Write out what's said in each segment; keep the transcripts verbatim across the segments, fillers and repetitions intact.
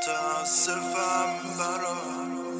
متاسفم برات.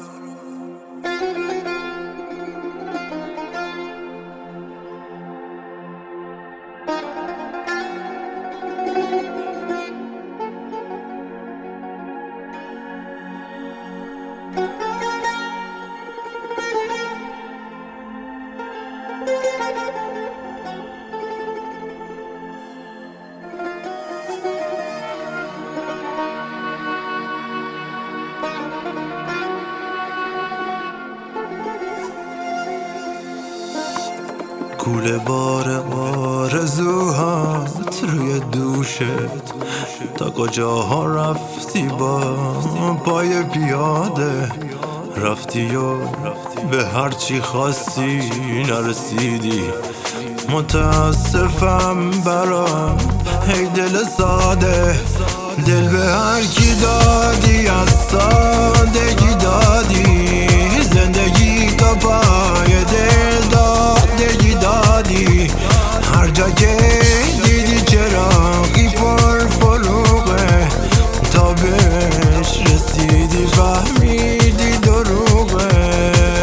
کوله بار آرزوهات روی دوشت، تا کجاها رفتی با پای پیاده؟ رفتی و به هرچی خواستی نرسیدی. متاسفم برات هی دل ساده، دل به هر کی دادی از سادگی دادی، زندگی تا پای دل دادگی دادی. هر جا که دیدی چراغی پر فروغه، تا بهش رسیدی فهمیدی دروغه.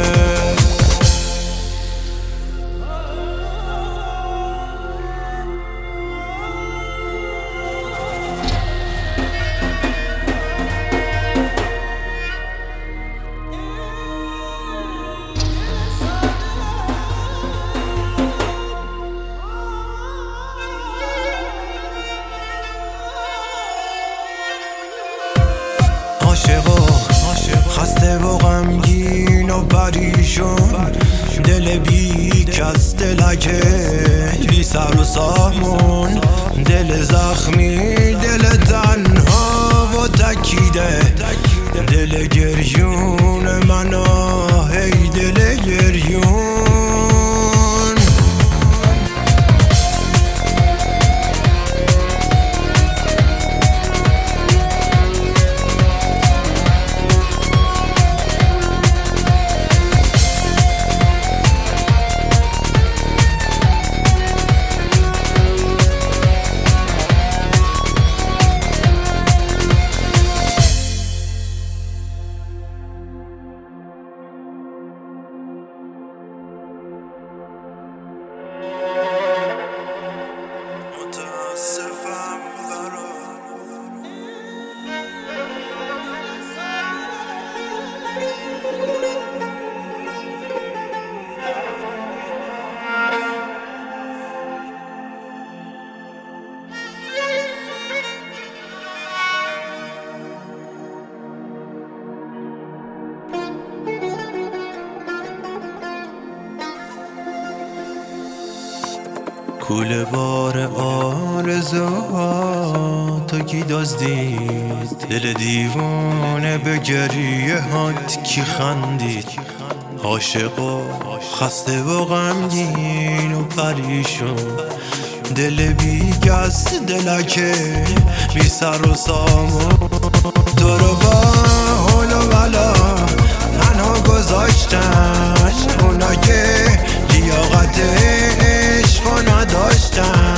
عاشقا خسته و غمگین و پریشون، دل بی کس دلکه بی سر و سامون، دل زخمی دل تنها و تکیده، دل گریون منو هی دل گریون. متاسفم برات. کوله بار آرزوهات کی دزدید، دل دیوانه به گریه هات کی خندید. عاشق و خسته و غمگین و پریشون، دل بی کس دلکه بی سر و سامون، تو رو با حول و بلا تنها گذاشتن اونا که لیاقت عشق نداشتن.